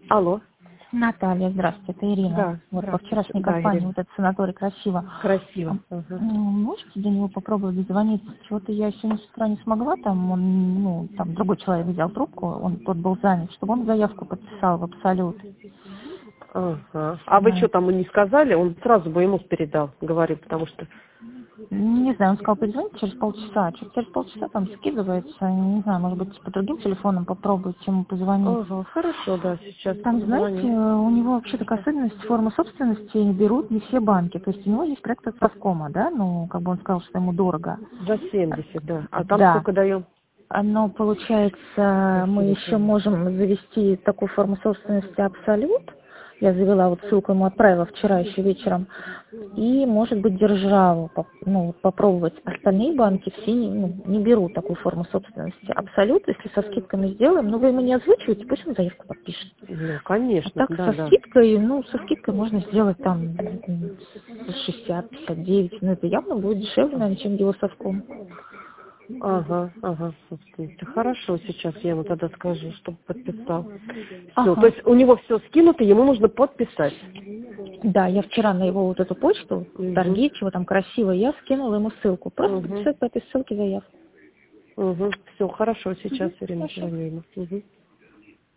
Алло. Наталья, здравствуйте, это Ирина. Да, Вот по здравствуйте. вчерашней Да, компании, Ирина. вот этот санаторий «Красиво». Красиво. Ага. Можете до него попробовать дозвониться? Чего-то я сегодня с утра не смогла, там он, там другой человек взял трубку, тот был занят, чтобы он заявку подписал в Абсолют. Ага. А вы что там ему не сказали? Он сразу бы ему передал, говорит, потому что... Не знаю, он сказал, перезвоните через полчаса. Через полчаса там скидывается, не знаю, может быть, по другим телефонам попробуйте ему позвонить. Ага, хорошо, да, сейчас Там, знаете, позвоню. у него вообще такая особенность, формы собственности не берут не все банки. То есть у него есть проект от Совкома, да, как бы он сказал, что ему дорого. За 70, да. А там Да. сколько даем? Но получается, мы еще можем завести такую форму собственности Абсолют. Я завела, вот ссылку ему отправила вчера еще вечером. И, может быть, державу, попробовать. Остальные банки все не берут такую форму собственности. Абсолют, если со скидками сделаем, вы ему не озвучиваете, пусть он заявку подпишет. Ну, А конечно, так да, со да. скидкой, со скидкой можно сделать там 60-59. Это явно будет дешевле, наверное, чем его совком. Ага, собственно. Хорошо, сейчас я ему тогда скажу, чтобы подписал. Все, то Ага. есть у него все скинуто, ему нужно подписать. Да, я вчера на его вот эту почту, торги, чего там красиво, я скинула ему ссылку. Просто подписать по этой ссылке заявку. Все, хорошо, сейчас, Ирина, Хорошо. звоню ему.